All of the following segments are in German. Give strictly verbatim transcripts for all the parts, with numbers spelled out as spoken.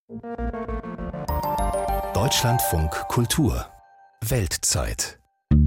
Deutschlandfunk Kultur Weltzeit.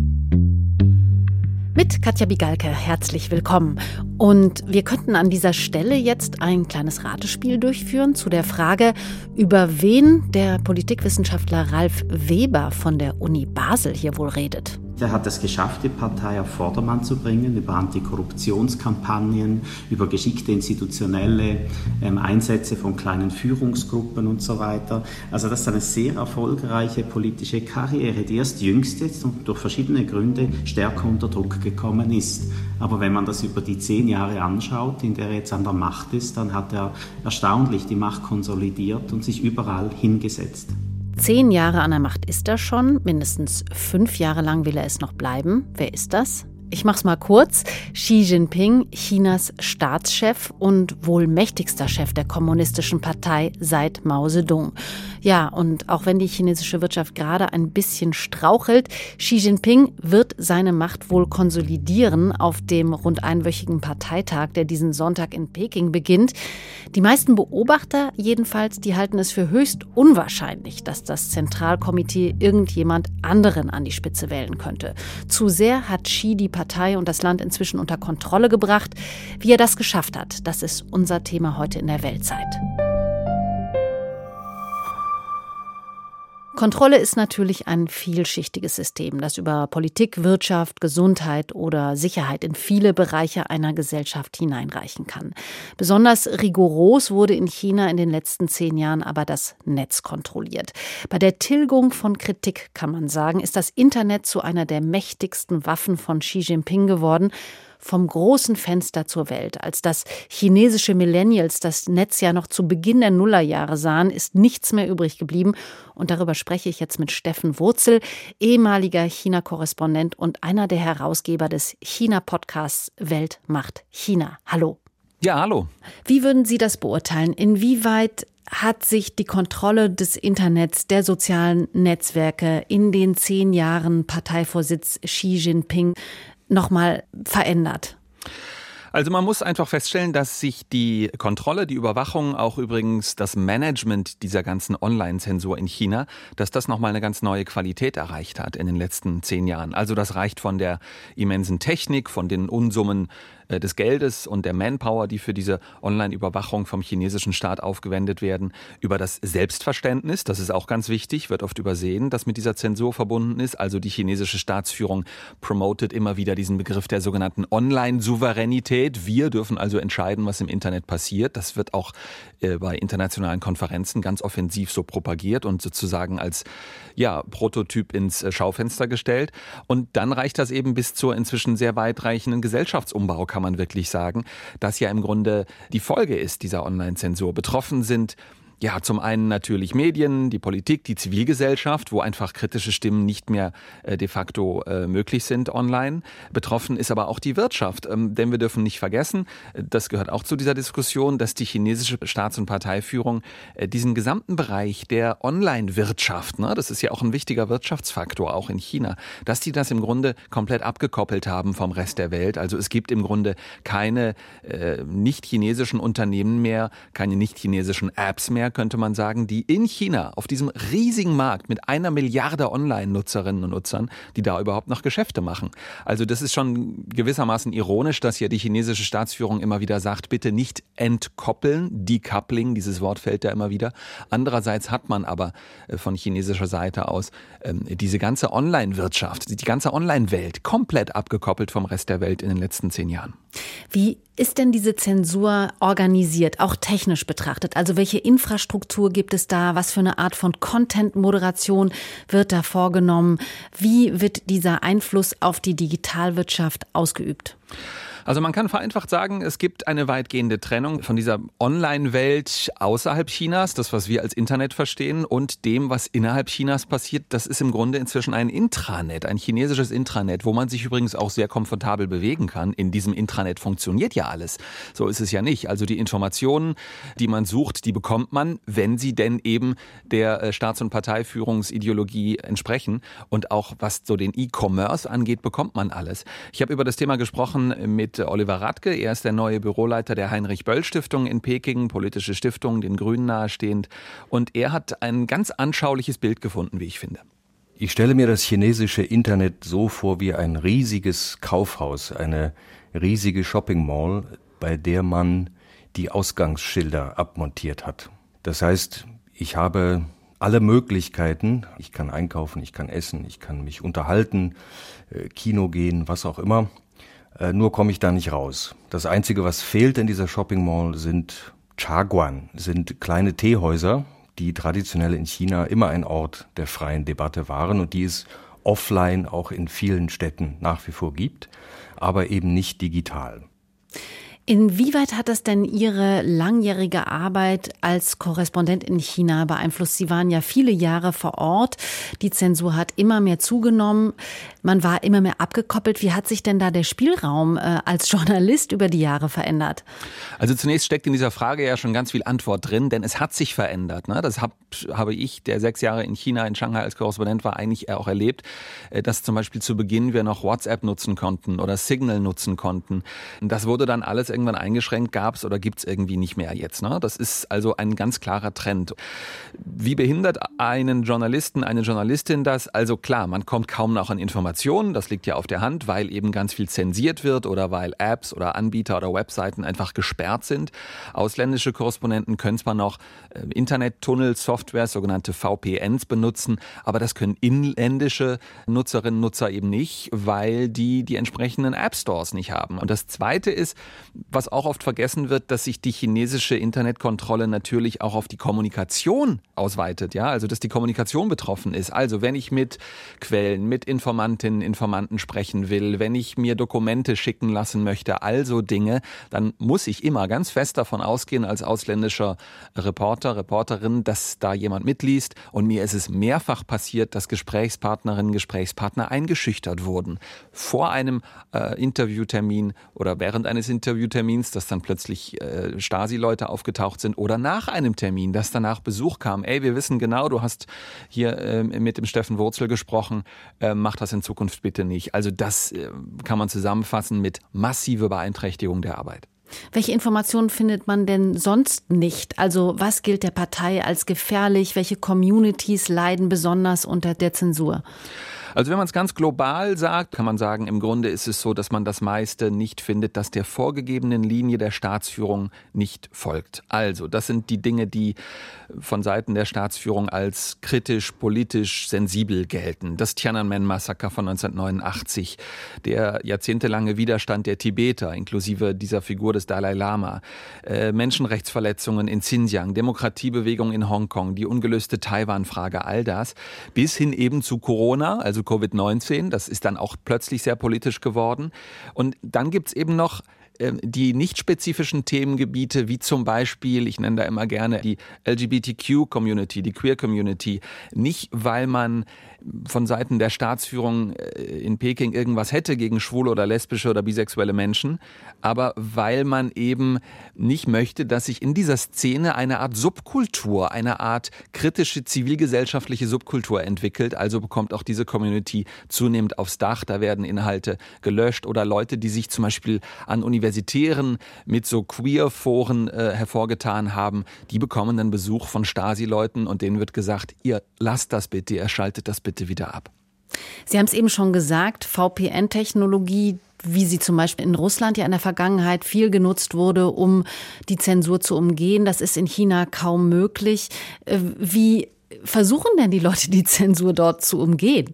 Mit Katja Bigalke, herzlich willkommen. Und wir könnten an dieser Stelle jetzt ein kleines Ratespiel durchführen zu der Frage, über wen der Politikwissenschaftler Ralf Weber von der Uni Basel hier wohl redet. Er hat es geschafft, die Partei auf Vordermann zu bringen, über Antikorruptionskampagnen, über geschickte institutionelle ähm, Einsätze von kleinen Führungsgruppen und so weiter. Also das ist eine sehr erfolgreiche politische Karriere, die erst jüngst jetzt und durch verschiedene Gründe stärker unter Druck gekommen ist. Aber wenn man das über die zehn Jahre anschaut, in der er jetzt an der Macht ist, dann hat er erstaunlich die Macht konsolidiert und sich überall hingesetzt. Zehn Jahre an der Macht ist er schon, mindestens fünf Jahre lang will er es noch bleiben. Wer ist das? Ich mach's mal kurz. Xi Jinping, Chinas Staatschef und wohl mächtigster Chef der kommunistischen Partei seit Mao Zedong. Ja, und auch wenn die chinesische Wirtschaft gerade ein bisschen strauchelt, Xi Jinping wird seine Macht wohl konsolidieren auf dem rund einwöchigen Parteitag, der diesen Sonntag in Peking beginnt. Die meisten Beobachter jedenfalls, die halten es für höchst unwahrscheinlich, dass das Zentralkomitee irgendjemand anderen an die Spitze wählen könnte. Zu sehr hat Xi die Partei und das Land inzwischen unter Kontrolle gebracht. Wie er das geschafft hat, das ist unser Thema heute in der Weltzeit. Kontrolle ist natürlich ein vielschichtiges System, das über Politik, Wirtschaft, Gesundheit oder Sicherheit in viele Bereiche einer Gesellschaft hineinreichen kann. Besonders rigoros wurde in China in den letzten zehn Jahren aber das Netz kontrolliert. Bei der Tilgung von Kritik, kann man sagen, ist das Internet zu einer der mächtigsten Waffen von Xi Jinping geworden. Vom großen Fenster zur Welt. Als das chinesische Millennials das Netz ja noch zu Beginn der Nullerjahre sahen, ist nichts mehr übrig geblieben. Und darüber spreche ich jetzt mit Steffen Wurzel, ehemaliger China-Korrespondent und einer der Herausgeber des China-Podcasts Welt macht China. Hallo. Ja, hallo. Wie würden Sie das beurteilen? Inwieweit hat sich die Kontrolle des Internets, der sozialen Netzwerke in den zehn Jahren Parteivorsitz Xi Jinping nochmal verändert? Also man muss einfach feststellen, dass sich die Kontrolle, die Überwachung, auch übrigens das Management dieser ganzen Online-Zensur in China, dass das nochmal eine ganz neue Qualität erreicht hat in den letzten zehn Jahren. Also das reicht von der immensen Technik, von den Unsummen des Geldes und der Manpower, die für diese Online-Überwachung vom chinesischen Staat aufgewendet werden, über das Selbstverständnis, das ist auch ganz wichtig, wird oft übersehen, das mit dieser Zensur verbunden ist. Also die chinesische Staatsführung promotet immer wieder diesen Begriff der sogenannten Online-Souveränität. Wir dürfen also entscheiden, was im Internet passiert. Das wird auch äh, bei internationalen Konferenzen ganz offensiv so propagiert und sozusagen als ja, Prototyp ins äh, Schaufenster gestellt. Und dann reicht das eben bis zur inzwischen sehr weitreichenden Gesellschaftsumbau, kann man wirklich sagen, das ja im Grunde die Folge ist dieser Online-Zensur. Betroffen sind ja zum einen natürlich Medien, die Politik, die Zivilgesellschaft, wo einfach kritische Stimmen nicht mehr äh, de facto äh, möglich sind online. Betroffen ist aber auch die Wirtschaft, ähm, denn wir dürfen nicht vergessen, das gehört auch zu dieser Diskussion, dass die chinesische Staats- und Parteiführung äh, diesen gesamten Bereich der Online-Wirtschaft, ne, das ist ja auch ein wichtiger Wirtschaftsfaktor, auch in China, dass die das im Grunde komplett abgekoppelt haben vom Rest der Welt. Also es gibt im Grunde keine äh, nicht-chinesischen Unternehmen mehr, keine nicht-chinesischen Apps mehr, könnte man sagen, die in China auf diesem riesigen Markt mit einer Milliarde Online-Nutzerinnen und Nutzern, die da überhaupt noch Geschäfte machen. Also das ist schon gewissermaßen ironisch, dass hier die chinesische Staatsführung immer wieder sagt, bitte nicht entkoppeln, decoupling, dieses Wort fällt da immer wieder. Andererseits hat man aber von chinesischer Seite aus diese ganze Online-Wirtschaft, die ganze Online-Welt komplett abgekoppelt vom Rest der Welt in den letzten zehn Jahren. Wie ist denn diese Zensur organisiert, auch technisch betrachtet? Also welche Infrastruktur gibt es da? Was für eine Art von Content-Moderation wird da vorgenommen? Wie wird dieser Einfluss auf die Digitalwirtschaft ausgeübt? Also man kann vereinfacht sagen, es gibt eine weitgehende Trennung von dieser Online-Welt außerhalb Chinas, das, was wir als Internet verstehen, und dem, was innerhalb Chinas passiert. Das ist im Grunde inzwischen ein Intranet, ein chinesisches Intranet, wo man sich übrigens auch sehr komfortabel bewegen kann. In diesem Intranet funktioniert ja alles. So ist es ja nicht. Also die Informationen, die man sucht, die bekommt man, wenn sie denn eben der Staats- und Parteiführungsideologie entsprechen. Und auch was so den E-Commerce angeht, bekommt man alles. Ich habe über das Thema gesprochen mit mit Oliver Radke. Er ist der neue Büroleiter der Heinrich-Böll-Stiftung in Peking, politische Stiftung, den Grünen nahestehend. Und er hat ein ganz anschauliches Bild gefunden, wie ich finde. Ich stelle mir das chinesische Internet so vor wie ein riesiges Kaufhaus, eine riesige Shopping Mall, bei der man die Ausgangsschilder abmontiert hat. Das heißt, ich habe alle Möglichkeiten. Ich kann einkaufen, ich kann essen, ich kann mich unterhalten, Kino gehen, was auch immer. Nur komme ich da nicht raus. Das Einzige, was fehlt in dieser Shopping Mall, sind Chaguan, sind kleine Teehäuser, die traditionell in China immer ein Ort der freien Debatte waren und die es offline auch in vielen Städten nach wie vor gibt, aber eben nicht digital. Inwieweit hat das denn Ihre langjährige Arbeit als Korrespondent in China beeinflusst? Sie waren ja viele Jahre vor Ort. Die Zensur hat immer mehr zugenommen. Man war immer mehr abgekoppelt. Wie hat sich denn da der Spielraum äh, als Journalist über die Jahre verändert? Also zunächst steckt in dieser Frage ja schon ganz viel Antwort drin, denn es hat sich verändert. Ne? Das hab, habe ich, der sechs Jahre in China, in Shanghai als Korrespondent war, eigentlich auch erlebt, dass zum Beispiel zu Beginn wir noch WhatsApp nutzen konnten oder Signal nutzen konnten. Das wurde dann alles irgendwann eingeschränkt, gab es oder gibt es irgendwie nicht mehr jetzt. Ne? Das ist also ein ganz klarer Trend. Wie behindert einen Journalisten, eine Journalistin das? Also klar, man kommt kaum noch an Informationen, das liegt ja auf der Hand, weil eben ganz viel zensiert wird oder weil Apps oder Anbieter oder Webseiten einfach gesperrt sind. Ausländische Korrespondenten können zwar noch äh, Internettunnel, Software, sogenannte V P Ns benutzen, aber das können inländische Nutzerinnen und Nutzer eben nicht, weil die die entsprechenden App-Stores nicht haben. Und das Zweite ist, was auch oft vergessen wird, dass sich die chinesische Internetkontrolle natürlich auch auf die Kommunikation ausweitet, ja, also dass die Kommunikation betroffen ist. Also wenn ich mit Quellen, mit Informantinnen, Informanten sprechen will, wenn ich mir Dokumente schicken lassen möchte, also Dinge, dann muss ich immer ganz fest davon ausgehen als ausländischer Reporter, Reporterin, dass da jemand mitliest. Und mir ist es mehrfach passiert, dass Gesprächspartnerinnen, Gesprächspartner eingeschüchtert wurden vor einem äh, Interviewtermin oder während eines Interviewtermins, dass dann plötzlich äh, Stasi-Leute aufgetaucht sind oder nach einem Termin, dass danach Besuch kam. Ey, wir wissen genau, du hast hier äh, mit dem Steffen Wurzel gesprochen, äh, mach das in Zukunft bitte nicht. Also das äh, kann man zusammenfassen mit massive Beeinträchtigung der Arbeit. Welche Informationen findet man denn sonst nicht? Also was gilt der Partei als gefährlich? Welche Communities leiden besonders unter der Zensur? Also wenn man es ganz global sagt, kann man sagen, im Grunde ist es so, dass man das meiste nicht findet, dass der vorgegebenen Linie der Staatsführung nicht folgt. Also das sind die Dinge, die von Seiten der Staatsführung als kritisch, politisch sensibel gelten. Das Tiananmen-Massaker von neunzehnhundertneunundachtzig, der jahrzehntelange Widerstand der Tibeter, inklusive dieser Figur des Dalai Lama, äh, Menschenrechtsverletzungen in Xinjiang, Demokratiebewegung in Hongkong, die ungelöste Taiwan-Frage, all das, bis hin eben zu Corona, also Covid neunzehn, das ist dann auch plötzlich sehr politisch geworden. Und dann gibt's eben noch die nicht spezifischen Themengebiete, wie zum Beispiel, ich nenne da immer gerne die L G B T Q-Community, die Queer-Community, nicht weil man von Seiten der Staatsführung in Peking irgendwas hätte gegen schwule oder lesbische oder bisexuelle Menschen, aber weil man eben nicht möchte, dass sich in dieser Szene eine Art Subkultur, eine Art kritische zivilgesellschaftliche Subkultur entwickelt. Also bekommt auch diese Community zunehmend aufs Dach. Da werden Inhalte gelöscht oder Leute, die sich zum Beispiel an Universitären mit so Queer-Foren äh, hervorgetan haben, die bekommen dann Besuch von Stasi-Leuten und denen wird gesagt, ihr lasst das bitte, ihr schaltet das bitte wieder ab. Sie haben es eben schon gesagt, V P N-Technologie, wie sie zum Beispiel in Russland ja in der Vergangenheit viel genutzt wurde, um die Zensur zu umgehen. Das ist in China kaum möglich. Wie versuchen denn die Leute, die Zensur dort zu umgehen?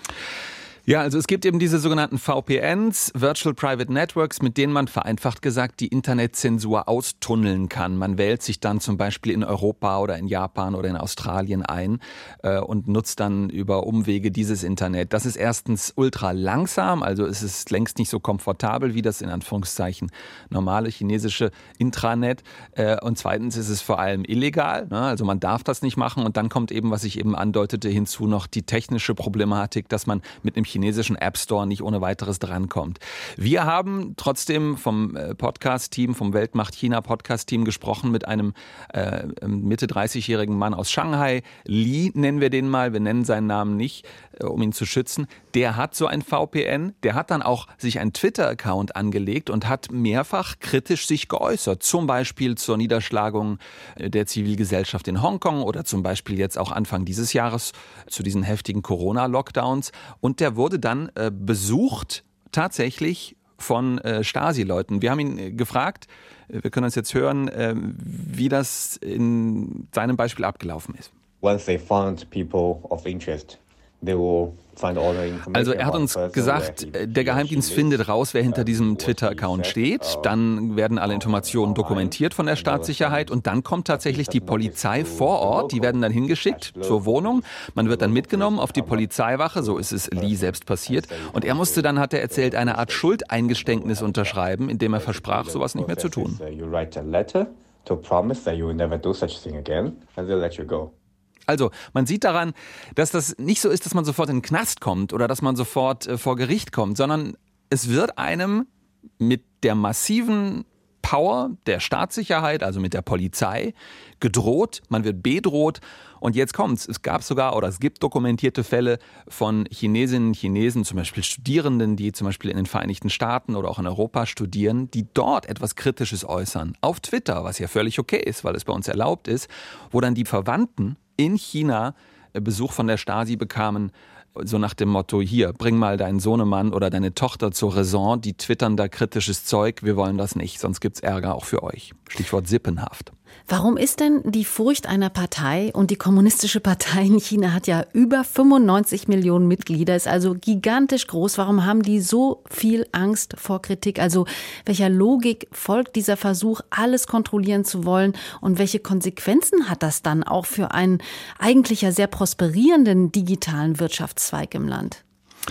Ja, also es gibt eben diese sogenannten V P Ns, Virtual Private Networks, mit denen man vereinfacht gesagt die Internetzensur austunneln kann. Man wählt sich dann zum Beispiel in Europa oder in Japan oder in Australien ein äh, und nutzt dann über Umwege dieses Internet. Das ist erstens ultra langsam, also es ist längst nicht so komfortabel wie das in Anführungszeichen normale chinesische Intranet. Äh, und zweitens ist es vor allem illegal, ne? Also man darf das nicht machen. Und dann kommt eben, was ich eben andeutete, hinzu noch die technische Problematik, dass man mit einem chinesischen App Store nicht ohne weiteres drankommt. Wir haben trotzdem vom Podcast-Team, vom Weltmacht China Podcast-Team gesprochen mit einem äh, Mitte dreißigjährigen Mann aus Shanghai. Li nennen wir den mal, wir nennen seinen Namen nicht, äh, um ihn zu schützen. Der hat so ein V P N, der hat dann auch sich einen Twitter-Account angelegt und hat mehrfach kritisch sich geäußert. Zum Beispiel zur Niederschlagung der Zivilgesellschaft in Hongkong oder zum Beispiel jetzt auch Anfang dieses Jahres zu diesen heftigen Corona-Lockdowns. Und der wurde dann äh, besucht tatsächlich von äh, Stasi-Leuten. Wir haben ihn äh, gefragt, äh, wir können uns jetzt hören, äh, wie das in seinem Beispiel abgelaufen ist. Once they found people of interest, they will find all the information. Also er hat uns gesagt, der Geheimdienst findet raus, wer hinter diesem Twitter-Account steht. Dann werden alle Informationen dokumentiert von der Staatssicherheit und dann kommt tatsächlich die Polizei vor Ort. Die werden dann hingeschickt zur Wohnung. Man wird dann mitgenommen auf die Polizeiwache. So ist es Li selbst passiert. Und er musste dann, hat er erzählt, eine Art Schuldeingeständnis unterschreiben, indem er versprach, sowas nicht mehr zu tun. Also, man sieht daran, dass das nicht so ist, dass man sofort in den Knast kommt oder dass man sofort äh, vor Gericht kommt, sondern es wird einem mit der massiven Power der Staatssicherheit, also mit der Polizei, gedroht, man wird bedroht. Und jetzt kommt's. Es gab sogar oder es gibt dokumentierte Fälle von Chinesinnen und Chinesen, zum Beispiel Studierenden, die zum Beispiel in den Vereinigten Staaten oder auch in Europa studieren, die dort etwas Kritisches äußern. Auf Twitter, was ja völlig okay ist, weil es bei uns erlaubt ist, wo dann die Verwandten in China Besuch von der Stasi bekamen, so nach dem Motto, hier, bring mal deinen Sohnemann oder deine Tochter zur Raison, die twittern da kritisches Zeug, wir wollen das nicht, sonst gibt's Ärger auch für euch. Stichwort Sippenhaft. Warum ist denn die Furcht einer Partei, und die Kommunistische Partei in China hat ja über fünfundneunzig Millionen Mitglieder, ist also gigantisch groß, warum haben die so viel Angst vor Kritik? Also welcher Logik folgt dieser Versuch, alles kontrollieren zu wollen, und welche Konsequenzen hat das dann auch für einen eigentlich ja sehr prosperierenden digitalen Wirtschaftszweig im Land?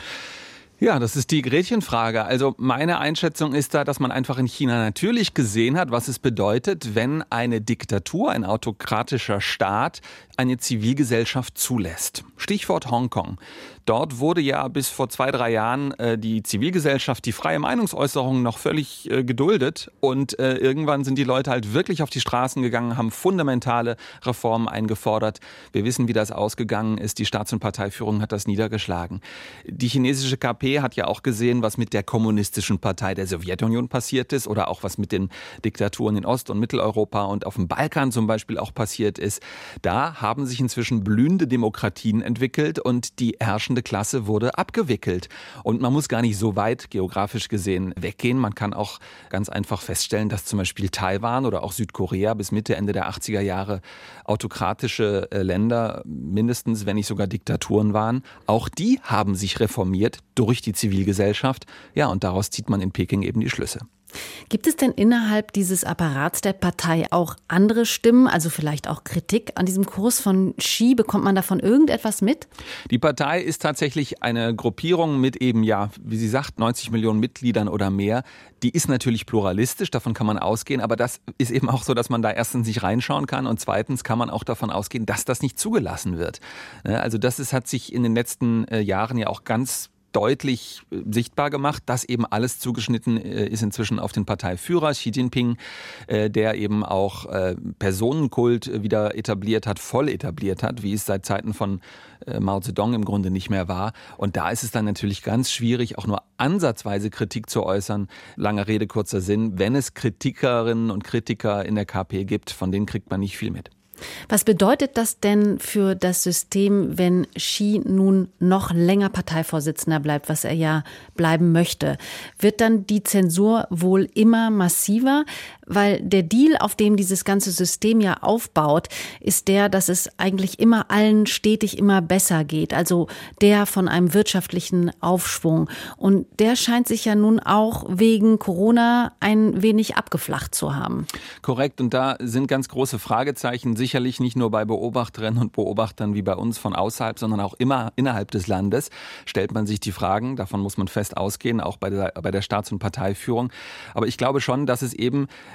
Ja, das ist die Gretchenfrage. Also meine Einschätzung ist da, dass man einfach in China natürlich gesehen hat, was es bedeutet, wenn eine Diktatur, ein autokratischer Staat eine Zivilgesellschaft zulässt. Stichwort Hongkong. Dort wurde ja bis vor zwei, drei Jahren äh, die Zivilgesellschaft, die freie Meinungsäußerung noch völlig äh, geduldet. Und äh, irgendwann sind die Leute halt wirklich auf die Straßen gegangen, haben fundamentale Reformen eingefordert. Wir wissen, wie das ausgegangen ist. Die Staats- und Parteiführung hat das niedergeschlagen. Die chinesische K P hat ja auch gesehen, was mit der kommunistischen Partei der Sowjetunion passiert ist oder auch was mit den Diktaturen in Ost- und Mitteleuropa und auf dem Balkan zum Beispiel auch passiert ist. Da haben sich inzwischen blühende Demokratien entwickelt und die herrschende Klasse wurde abgewickelt. Und man muss gar nicht so weit geografisch gesehen weggehen. Man kann auch ganz einfach feststellen, dass zum Beispiel Taiwan oder auch Südkorea bis Mitte, Ende der achtziger Jahre autokratische Länder, mindestens, wenn nicht sogar Diktaturen waren. Auch die haben sich reformiert durch die Zivilgesellschaft. Ja, und daraus zieht man in Peking eben die Schlüsse. Gibt es denn innerhalb dieses Apparats der Partei auch andere Stimmen, also vielleicht auch Kritik an diesem Kurs von Xi? Bekommt man davon irgendetwas mit? Die Partei ist tatsächlich eine Gruppierung mit eben, ja, wie sie sagt, neunzig Millionen Mitgliedern oder mehr. Die ist natürlich pluralistisch, davon kann man ausgehen, aber das ist eben auch so, dass man da erstens nicht reinschauen kann und zweitens kann man auch davon ausgehen, dass das nicht zugelassen wird. Also das ist, hat sich in den letzten Jahren ja auch ganz deutlich sichtbar gemacht, dass eben alles zugeschnitten ist inzwischen auf den Parteiführer Xi Jinping, der eben auch Personenkult wieder etabliert hat, voll etabliert hat, wie es seit Zeiten von Mao Zedong im Grunde nicht mehr war. Und da ist es dann natürlich ganz schwierig, auch nur ansatzweise Kritik zu äußern. Lange Rede, kurzer Sinn. Wenn es Kritikerinnen und Kritiker in der K P gibt, von denen kriegt man nicht viel mit. Was bedeutet das denn für das System, wenn Xi nun noch länger Parteivorsitzender bleibt, was er ja bleiben möchte? Wird dann die Zensur wohl immer massiver? Weil der Deal, auf dem dieses ganze System ja aufbaut, ist der, dass es eigentlich immer allen stetig immer besser geht. Also der von einem wirtschaftlichen Aufschwung. Und der scheint sich ja nun auch wegen Corona ein wenig abgeflacht zu haben. Korrekt. Und da sind ganz große Fragezeichen. Sicherlich nicht nur bei Beobachterinnen und Beobachtern wie bei uns von außerhalb, sondern auch immer innerhalb des Landes stellt man sich die Fragen. Davon muss man fest ausgehen, auch bei der, bei der Staats- und Parteiführung. Aber ich glaube schon, dass es eben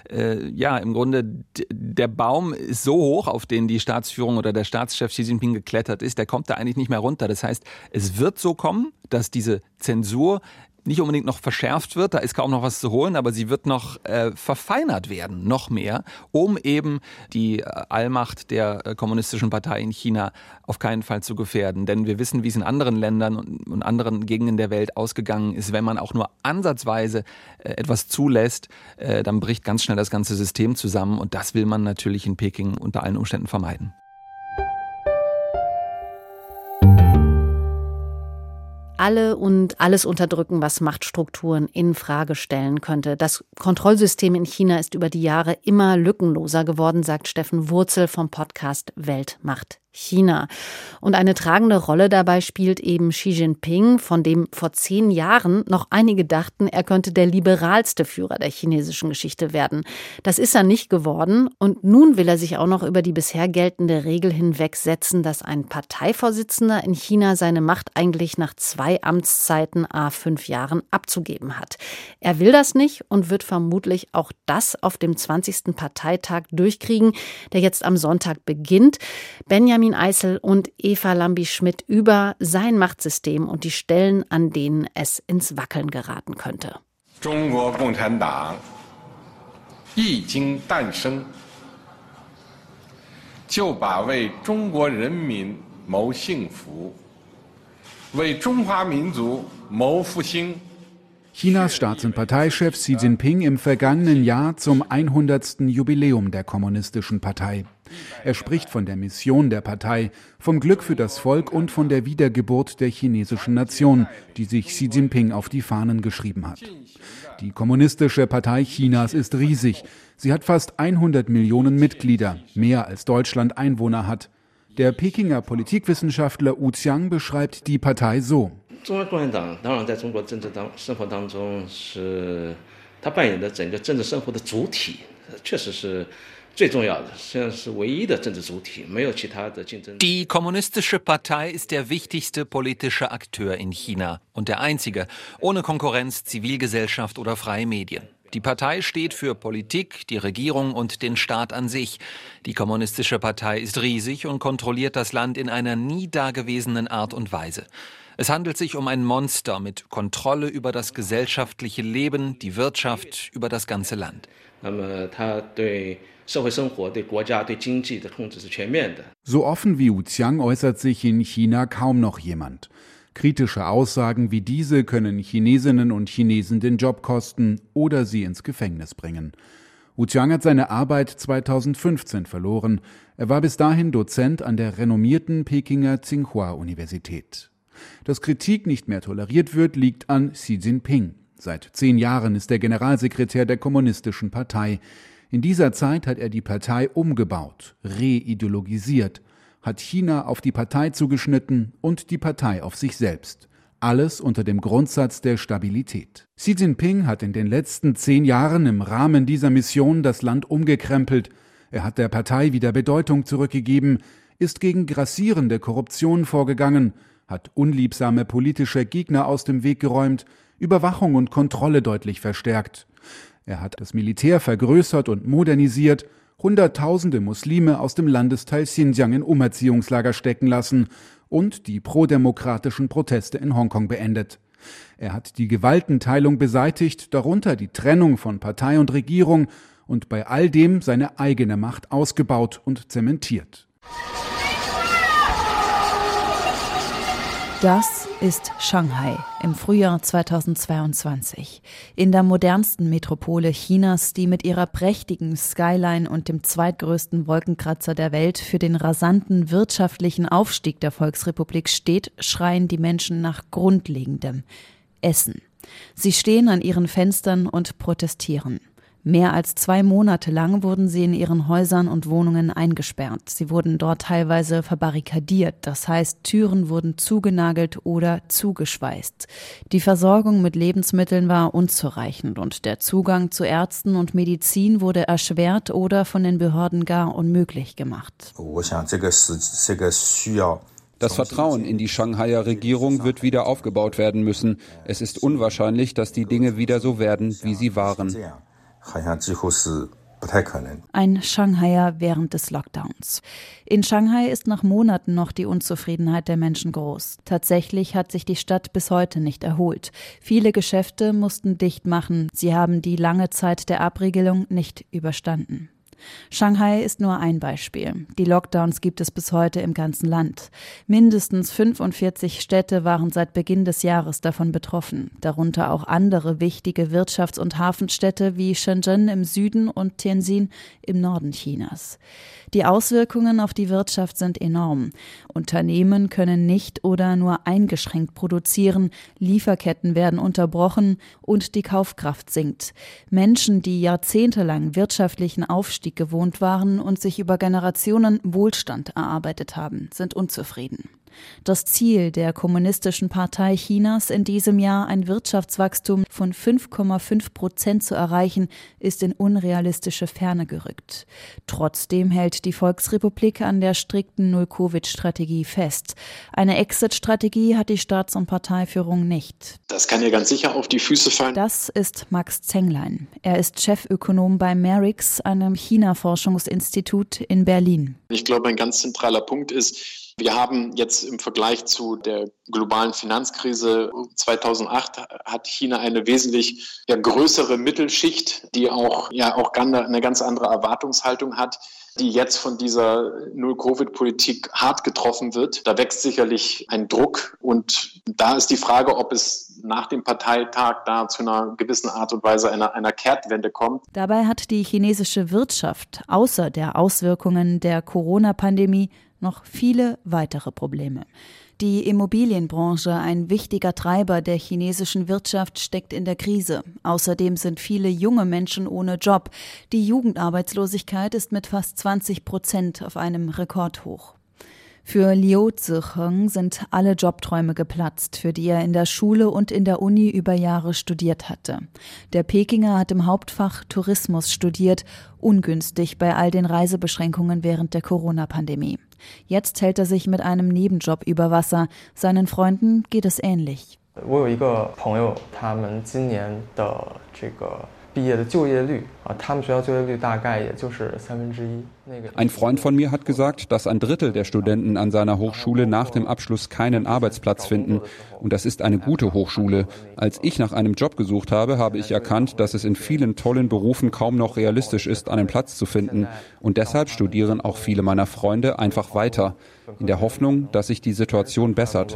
äh, ja, im Grunde d- der Baum ist so hoch, auf den die Staatsführung oder der Staatschef Xi Jinping geklettert ist, der kommt da eigentlich nicht mehr runter. Das heißt, es wird so kommen, dass diese Zensur nicht unbedingt noch verschärft wird, da ist kaum noch was zu holen, aber sie wird noch äh, verfeinert werden, noch mehr, um eben die äh, Allmacht der äh, Kommunistischen Partei in China auf keinen Fall zu gefährden. Denn wir wissen, wie es in anderen Ländern und, und anderen Gegenden der Welt ausgegangen ist. Wenn man auch nur ansatzweise äh, etwas zulässt, äh, dann bricht ganz schnell das ganze System zusammen und das will man natürlich in Peking unter allen Umständen vermeiden. Alle und alles unterdrücken, was Machtstrukturen in Frage stellen könnte. Das Kontrollsystem in China ist über die Jahre immer lückenloser geworden, sagt Steffen Wurzel vom Podcast Welt macht China. Und eine tragende Rolle dabei spielt eben Xi Jinping, von dem vor zehn Jahren noch einige dachten, er könnte der liberalste Führer der chinesischen Geschichte werden. Das ist er nicht geworden und nun will er sich auch noch über die bisher geltende Regel hinwegsetzen, dass ein Parteivorsitzender in China seine Macht eigentlich nach zwei Amtszeiten à fünf Jahren abzugeben hat. Er will das nicht und wird vermutlich auch das auf dem zwanzigsten Parteitag durchkriegen, der jetzt am Sonntag beginnt. Benjamin Eisel und Eva Lambi-Schmidt über sein Machtsystem und die Stellen, an denen es ins Wackeln geraten könnte. 中国共产党一经诞生，就把为中国人民谋幸福，为中华民族谋复兴。 Chinas Staats- und Parteichef Xi Jinping im vergangenen Jahr zum hundertsten Jubiläum der Kommunistischen Partei. Er spricht von der Mission der Partei, vom Glück für das Volk und von der Wiedergeburt der chinesischen Nation, die sich Xi Jinping auf die Fahnen geschrieben hat. Die Kommunistische Partei Chinas ist riesig. Sie hat fast hundert Millionen Mitglieder, mehr als Deutschland Einwohner hat. Der Pekinger Politikwissenschaftler Wu Qiang beschreibt die Partei so. 中央共产党当然在中国政治当生活当中是它扮演的整个政治生活的主体，确实是最重要的，实际上是唯一的政治主体，没有其他的竞争。 Die Kommunistische Partei ist der wichtigste politische Akteur in China und der einzige, ohne Konkurrenz, Zivilgesellschaft oder freie Medien. Die Partei steht für Politik, die Regierung und den Staat an sich. Die Kommunistische Partei ist riesig und kontrolliert das Land in einer nie dagewesenen Art und Weise. Es handelt sich um ein Monster mit Kontrolle über das gesellschaftliche Leben, die Wirtschaft, über das ganze Land. So offen wie Wu Qiang äußert sich in China kaum noch jemand. Kritische Aussagen wie diese können Chinesinnen und Chinesen den Job kosten oder sie ins Gefängnis bringen. Wu Qiang hat seine Arbeit zweitausendfünfzehn verloren. Er war bis dahin Dozent an der renommierten Pekinger Tsinghua-Universität. Dass Kritik nicht mehr toleriert wird, liegt an Xi Jinping. Seit zehn Jahren ist er Generalsekretär der Kommunistischen Partei. In dieser Zeit hat er die Partei umgebaut, reideologisiert, hat China auf die Partei zugeschnitten und die Partei auf sich selbst. Alles unter dem Grundsatz der Stabilität. Xi Jinping hat in den letzten zehn Jahren im Rahmen dieser Mission das Land umgekrempelt. Er hat der Partei wieder Bedeutung zurückgegeben, ist gegen grassierende Korruption vorgegangen, hat unliebsame politische Gegner aus dem Weg geräumt, Überwachung und Kontrolle deutlich verstärkt. Er hat das Militär vergrößert und modernisiert, Hunderttausende Muslime aus dem Landesteil Xinjiang in Umerziehungslager stecken lassen und die prodemokratischen Proteste in Hongkong beendet. Er hat die Gewaltenteilung beseitigt, darunter die Trennung von Partei und Regierung und bei all dem seine eigene Macht ausgebaut und zementiert. Das ist Shanghai im Frühjahr zweitausendzweiundzwanzig. In der modernsten Metropole Chinas, die mit ihrer prächtigen Skyline und dem zweitgrößten Wolkenkratzer der Welt für den rasanten wirtschaftlichen Aufstieg der Volksrepublik steht, schreien die Menschen nach Grundlegendem: Essen. Sie stehen an ihren Fenstern und protestieren. Mehr als zwei Monate lang wurden sie in ihren Häusern und Wohnungen eingesperrt. Sie wurden dort teilweise verbarrikadiert, das heißt, Türen wurden zugenagelt oder zugeschweißt. Die Versorgung mit Lebensmitteln war unzureichend und der Zugang zu Ärzten und Medizin wurde erschwert oder von den Behörden gar unmöglich gemacht. Das Vertrauen in die Shanghaier Regierung wird wieder aufgebaut werden müssen. Es ist unwahrscheinlich, dass die Dinge wieder so werden, wie sie waren. Ein Shanghaier während des Lockdowns. In Shanghai ist nach Monaten noch die Unzufriedenheit der Menschen groß. Tatsächlich hat sich die Stadt bis heute nicht erholt. Viele Geschäfte mussten dicht machen. Sie haben die lange Zeit der Abriegelung nicht überstanden. Shanghai ist nur ein Beispiel. Die Lockdowns gibt es bis heute im ganzen Land. Mindestens fünfundvierzig Städte waren seit Beginn des Jahres davon betroffen, darunter auch andere wichtige Wirtschafts- und Hafenstädte wie Shenzhen im Süden und Tianjin im Norden Chinas. Die Auswirkungen auf die Wirtschaft sind enorm. Unternehmen können nicht oder nur eingeschränkt produzieren, Lieferketten werden unterbrochen und die Kaufkraft sinkt. Menschen, die jahrzehntelang wirtschaftlichen Aufstieg gewohnt waren und sich über Generationen Wohlstand erarbeitet haben, sind unzufrieden. Das Ziel der Kommunistischen Partei Chinas in diesem Jahr, ein Wirtschaftswachstum von fünf Komma fünf Prozent zu erreichen, ist in unrealistische Ferne gerückt. Trotzdem hält die Volksrepublik an der strikten Null-Covid-Strategie fest. Eine Exit-Strategie hat die Staats- und Parteiführung nicht. Das kann ihr ganz sicher auf die Füße fallen. Das ist Max Zenglein. Er ist Chefökonom bei Merix, einem China-Forschungsinstitut in Berlin. Ich glaube, ein ganz zentraler Punkt ist, wir haben jetzt im Vergleich zu der globalen Finanzkrise zweitausendacht hat China eine wesentlich ja, größere Mittelschicht, die auch, ja, auch eine ganz andere Erwartungshaltung hat, die jetzt von dieser Null-Covid-Politik hart getroffen wird. Da wächst sicherlich ein Druck und da ist die Frage, ob es nach dem Parteitag da zu einer gewissen Art und Weise einer, einer Kehrtwende kommt. Dabei hat die chinesische Wirtschaft außer der Auswirkungen der Corona-Pandemie noch viele weitere Probleme. Die Immobilienbranche, ein wichtiger Treiber der chinesischen Wirtschaft, steckt in der Krise. Außerdem sind viele junge Menschen ohne Job. Die Jugendarbeitslosigkeit ist mit fast zwanzig Prozent auf einem Rekordhoch. Für Liu Ziheng sind alle Jobträume geplatzt, für die er in der Schule und in der Uni über Jahre studiert hatte. Der Pekinger hat im Hauptfach Tourismus studiert, ungünstig bei all den Reisebeschränkungen während der Corona-Pandemie. Jetzt hält er sich mit einem Nebenjob über Wasser. Seinen Freunden geht es ähnlich. Ein Freund von mir hat gesagt, dass ein Drittel der Studenten an seiner Hochschule nach dem Abschluss keinen Arbeitsplatz finden. Und das ist eine gute Hochschule. Als ich nach einem Job gesucht habe, habe ich erkannt, dass es in vielen tollen Berufen kaum noch realistisch ist, einen Platz zu finden. Und deshalb studieren auch viele meiner Freunde einfach weiter, in der Hoffnung, dass sich die Situation bessert.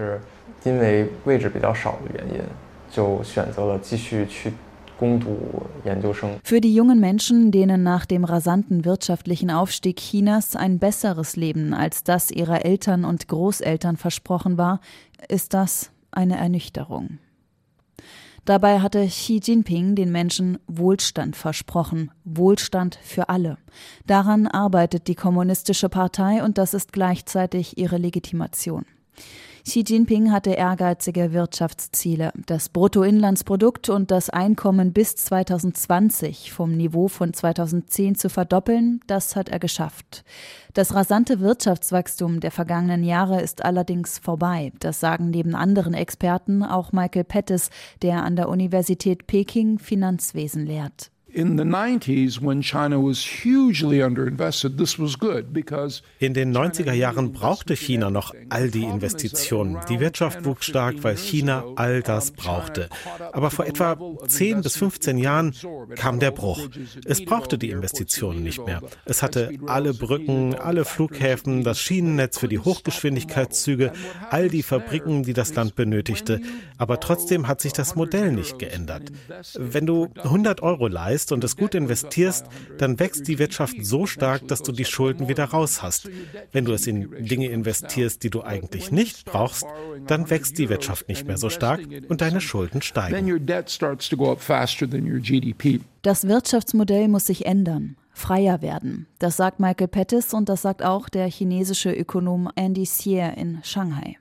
Für die jungen Menschen, denen nach dem rasanten wirtschaftlichen Aufstieg Chinas ein besseres Leben als das ihrer Eltern und Großeltern versprochen war, ist das eine Ernüchterung. Dabei hatte Xi Jinping den Menschen Wohlstand versprochen, Wohlstand für alle. Daran arbeitet die Kommunistische Partei und das ist gleichzeitig ihre Legitimation. Xi Jinping hatte ehrgeizige Wirtschaftsziele. Das Bruttoinlandsprodukt und das Einkommen bis zweitausendzwanzig vom Niveau von zweitausendzehn zu verdoppeln, das hat er geschafft. Das rasante Wirtschaftswachstum der vergangenen Jahre ist allerdings vorbei. Das sagen neben anderen Experten auch Michael Pettis, der an der Universität Peking Finanzwesen lehrt. In the nineties, when China was hugely underinvested, this was good because in den neunziger Jahren brauchte China noch all die Investitionen. Die Wirtschaft wuchs stark, weil China all das brauchte. Aber vor etwa zehn bis fünfzehn Jahren kam der Bruch. Es brauchte die Investitionen nicht mehr. Es hatte alle Brücken, alle Flughäfen, das Schienennetz für die Hochgeschwindigkeitszüge, all die Fabriken, die das Land benötigte. Aber trotzdem hat sich das Modell nicht geändert. Wenn du hundert Euro leistest und es gut investierst, dann wächst die Wirtschaft so stark, dass du die Schulden wieder raus hast. Wenn du es in Dinge investierst, die du eigentlich nicht brauchst, dann wächst die Wirtschaft nicht mehr so stark und deine Schulden steigen. Das Wirtschaftsmodell muss sich ändern. freier werden. Das sagt Michael Pettis und das sagt auch der chinesische Ökonom Andy Xie in Shanghai.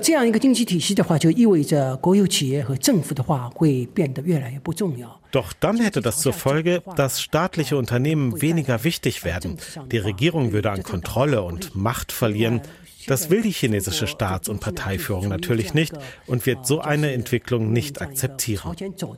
Doch dann hätte das zur Folge, dass staatliche Unternehmen weniger wichtig werden. Die Regierung würde an Kontrolle und Macht verlieren. Das will die chinesische Staats- und Parteiführung natürlich nicht und wird so eine Entwicklung nicht akzeptieren.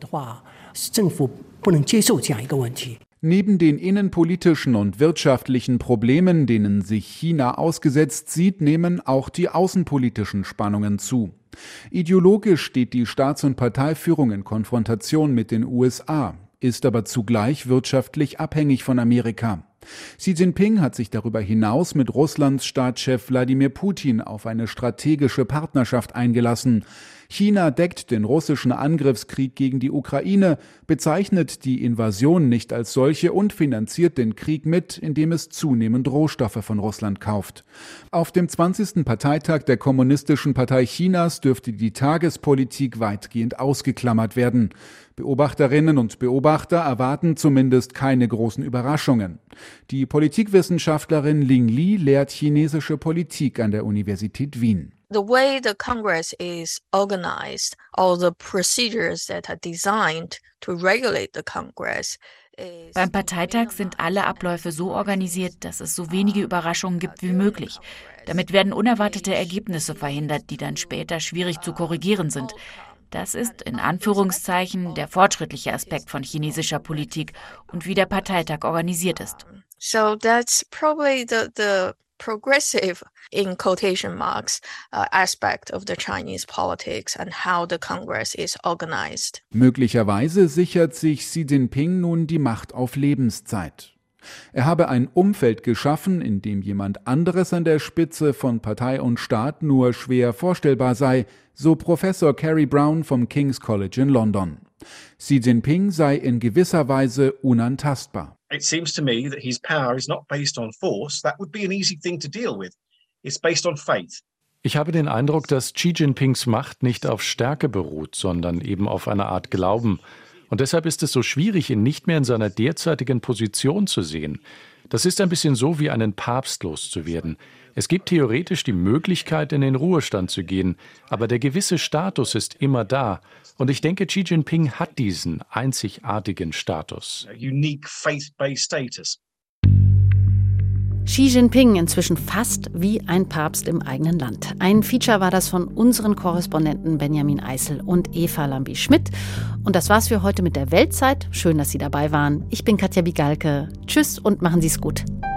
Neben den innenpolitischen und wirtschaftlichen Problemen, denen sich China ausgesetzt sieht, nehmen auch die außenpolitischen Spannungen zu. Ideologisch steht die Staats- und Parteiführung in Konfrontation mit den U S A, ist aber zugleich wirtschaftlich abhängig von Amerika. Xi Jinping hat sich darüber hinaus mit Russlands Staatschef Wladimir Putin auf eine strategische Partnerschaft eingelassen. China deckt den russischen Angriffskrieg gegen die Ukraine, bezeichnet die Invasion nicht als solche und finanziert den Krieg mit, indem es zunehmend Rohstoffe von Russland kauft. Auf dem zwanzigsten Parteitag der Kommunistischen Partei Chinas dürfte die Tagespolitik weitgehend ausgeklammert werden. Beobachterinnen und Beobachter erwarten zumindest keine großen Überraschungen. Die Politikwissenschaftlerin Ling Li lehrt chinesische Politik an der Universität Wien. The way the Congress is organized, all the procedures that are designed to regulate the Congress. Beim Parteitag sind alle Abläufe so organisiert, dass es so wenige Überraschungen gibt wie möglich. Damit werden unerwartete Ergebnisse verhindert, die dann später schwierig zu korrigieren sind. Das ist in Anführungszeichen der fortschrittliche Aspekt von chinesischer Politik und wie der Parteitag organisiert ist. So that's probably the the progressive, in quotation marks, uh, aspect of the Chinese politics and how the Congress is organized. Möglicherweise sichert sich Xi Jinping nun die Macht auf Lebenszeit. Er habe ein Umfeld geschaffen, in dem jemand anderes an der Spitze von Partei und Staat nur schwer vorstellbar sei, so Professor Carrie Brown vom King's College in London. Xi Jinping sei in gewisser Weise unantastbar. It seems to me that his power is not based on force. That would be an easy thing to deal with. It's based on faith. Ich habe den Eindruck, dass Xi Jinpings Macht nicht auf Stärke beruht, sondern eben auf einer Art Glauben. Und deshalb ist es so schwierig, ihn nicht mehr in seiner derzeitigen Position zu sehen. Das ist ein bisschen so, wie einen Papst loszuwerden. Es gibt theoretisch die Möglichkeit, in den Ruhestand zu gehen, aber der gewisse Status ist immer da. Und ich denke, Xi Jinping hat diesen einzigartigen Status. Unique faith-based status. Xi Jinping inzwischen fast wie ein Papst im eigenen Land. Ein Feature war das von unseren Korrespondenten Benjamin Eisel und Eva Lambi-Schmidt. Und das war's für heute mit der Weltzeit. Schön, dass Sie dabei waren. Ich bin Katja Bigalke. Tschüss und machen Sie's gut.